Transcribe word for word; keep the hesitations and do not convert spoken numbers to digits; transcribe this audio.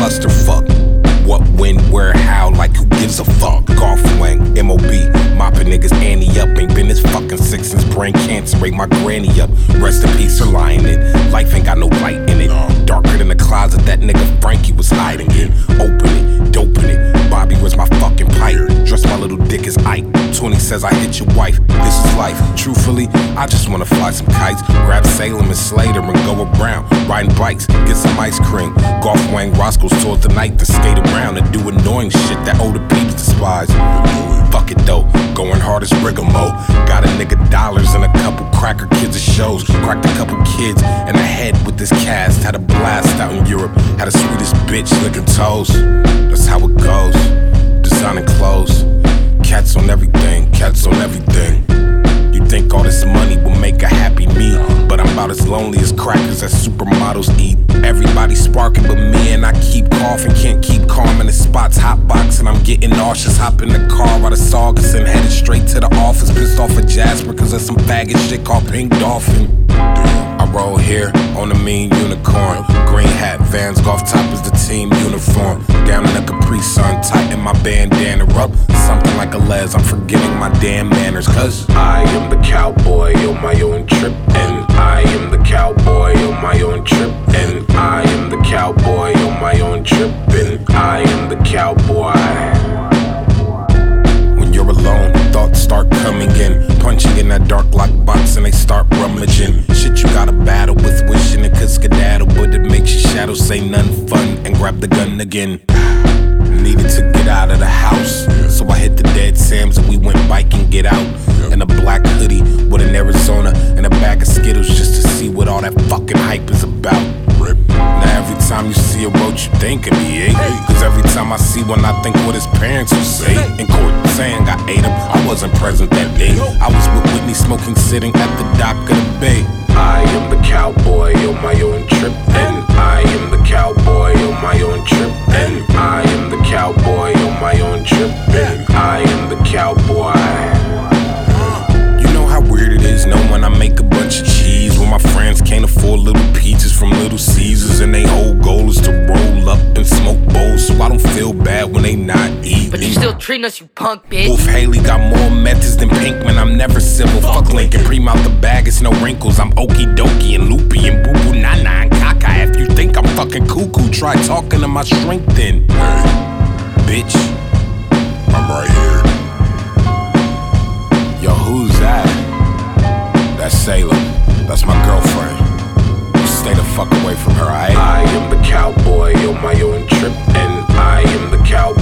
clusterfuck. What, when, where, how, like who gives a fuck? Golf Wang, M O B, mopping niggas Annie up. Ain't been this fucking sick since brain cancer ate my granny up. Rest in peace, her lying it. Life ain't got no light in it. Darker than the closet that nigga Frankie was hiding in. Open it, doping it. Bobby, where's my fucking pipe? Dress my little dick as Ike. twenty says I hit your wife. This is life. Truthfully, I just wanna fly some kites. Grab Salem and Slater and go around. Riding bikes, get some ice cream. Golf Wang Roscoe's towards the night to skate around and do annoying shit that older peeps despise. Fuck it though, going hard as Rigamo. Got a nigga dollars and a couple cracker kids at shows. Cracked a couple kids in the head with this cast. Had a blast out in Europe. Had a sweetest bitch licking toes. That's how it goes. Designing clothes. Cats on everything, cats on everything. You think all this money will make a happy me, but I'm about as lonely as crackers that supermodels eat. Everybody sparking but me, and I keep coughing. Can't keep calm in the spots, hot boxing. I'm getting nauseous. Hop in the car out of Saugus and headed straight to the office. Pissed off at Jasper cause of some faggot shit called Pink Dolphin. I roll here on a mean unicorn. Green hat, Vans, golf top is the team uniform. Down in a Capri Sun, tighten my bandana up. Something like a les, I'm forgetting my damn manners. Cause I am the cowboy on my own trip. And I am the cowboy on my own trip. And I am the cowboy on my own trip. And I am the cowboy. When you're alone, thoughts start coming in. Punching in that dark lock box and they start rummaging. Shit you gotta battle with, wishing it could skedaddle, but it makes your shadow say nothing fun and grab the gun again. Needed to get out of the house, so I hit the Dead Sam's and we went biking, get out. In a black hoodie with an Arizona and a bag of Skittles just to see what all that fucking hype is about. Now every time you see a roach, you think of me, eh? Cause every time I see one, I think what his parents will say. In court saying I ate him, I wasn't present that day. I was with Whitney smoking, sitting at the dock of the bay. I am the cowboy on my own trip. And I am the cowboy on my own trip. And I am the cowboy on my own trip. And I am the cowboy. You know how weird it is knowing I make a bunch of cheese when my friends can't afford little pizzas from Little Caesars, and they whole goal is to roll up and smoke bowls, so I don't feel bad when they not eating. But you still treating us, you punk bitch. Wolf Haley got more methods than Pinkman. I'm never civil. Fuck Lincoln. Preem out the bag, it's no wrinkles. I'm okie dokie and loopy and boo boo nana and caca. If you think I'm fucking cuckoo, try talking to my shrink then. Hey, bitch, I'm right here. Yo, who's that? That's Salem. That's my girlfriend. Stay the fuck away from her, aight? I am the cowboy on my own trip, and I am the cowboy.